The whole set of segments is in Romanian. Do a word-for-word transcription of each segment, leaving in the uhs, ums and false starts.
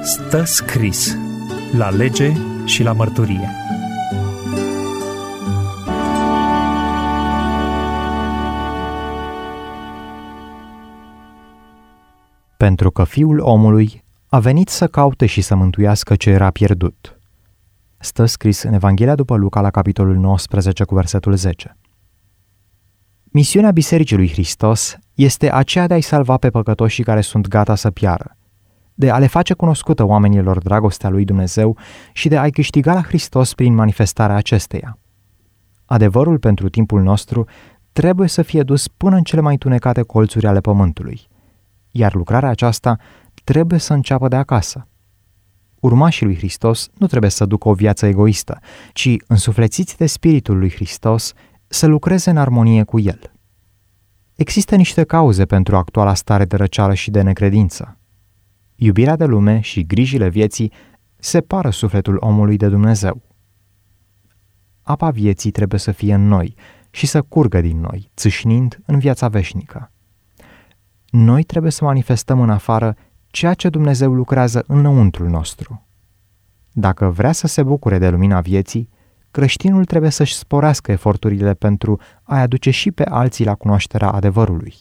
Stă scris la lege și la mărturie. Pentru că Fiul omului a venit să caute și să mântuiască ce era pierdut. Stă scris în Evanghelia după Luca la capitolul nouăsprezece cu versetul zece. Misiunea Bisericii lui Hristos este aceea de a-i salva pe păcătoșii care sunt gata să piară, de a le face cunoscută oamenilor dragostea lui Dumnezeu și de a-i câștiga la Hristos prin manifestarea acesteia. Adevărul pentru timpul nostru trebuie să fie dus până în cele mai întunecate colțuri ale pământului, iar lucrarea aceasta trebuie să înceapă de acasă. Urmașii lui Hristos nu trebuie să ducă o viață egoistă, ci, însuflețiți de Spiritul lui Hristos, să lucreze în armonie cu El. Există niște cauze pentru actuala stare de răceală și de necredință. Iubirea de lume și grijile vieții separă sufletul omului de Dumnezeu. Apa vieții trebuie să fie în noi și să curgă din noi, țâșnind în viața veșnică. Noi trebuie să manifestăm în afară ceea ce Dumnezeu lucrează înăuntrul nostru. Dacă vrea să se bucure de lumina vieții, creștinul trebuie să-și sporească eforturile pentru a-i aduce și pe alții la cunoașterea adevărului.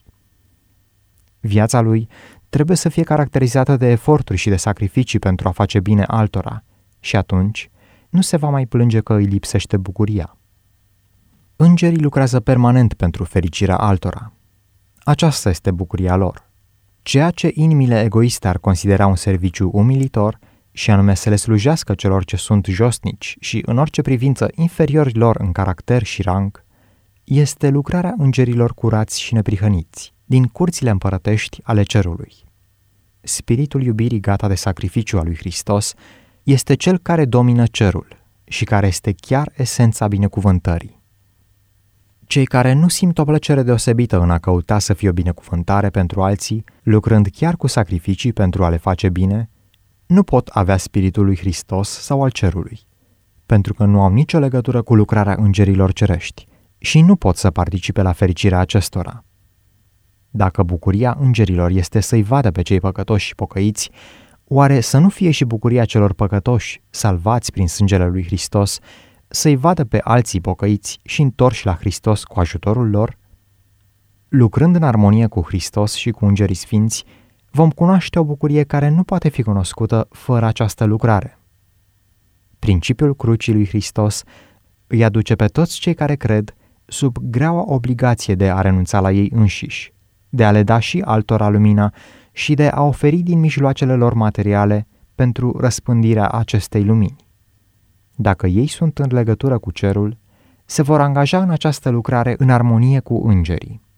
Viața lui trebuie să fie caracterizată de eforturi și de sacrificii pentru a face bine altora și atunci nu se va mai plânge că îi lipsește bucuria. Îngerii lucrează permanent pentru fericirea altora. Aceasta este bucuria lor. Ceea ce inimile egoiste ar considera un serviciu umilitor, și anume să le slujească celor ce sunt josnici și în orice privință inferiori lor în caracter și rang, este lucrarea îngerilor curați și neprihăniți, din curțile împărătești ale cerului. Spiritul iubirii gata de sacrificiu al lui Hristos este cel care domină cerul și care este chiar esența binecuvântării. Cei care nu simt o plăcere deosebită în a căuta să fie o binecuvântare pentru alții, lucrând chiar cu sacrificii pentru a le face bine, nu pot avea Spiritul lui Hristos sau al cerului, pentru că nu au nicio legătură cu lucrarea îngerilor cerești și nu pot să participe la fericirea acestora. Dacă bucuria îngerilor este să-i vadă pe cei păcătoși și pocăiți, oare să nu fie și bucuria celor păcătoși, salvați prin sângele lui Hristos, să-i vadă pe alții pocăiți și întorși la Hristos cu ajutorul lor? Lucrând în armonie cu Hristos și cu îngerii sfinți, vom cunoaște o bucurie care nu poate fi cunoscută fără această lucrare. Principiul crucii lui Hristos îi aduce pe toți cei care cred sub greaua obligație de a renunța la ei înșiși, de a le da și altora lumina și de a oferi din mijloacele lor materiale pentru răspândirea acestei lumini. Dacă ei sunt în legătură cu cerul, se vor angaja în această lucrare în armonie cu îngerii.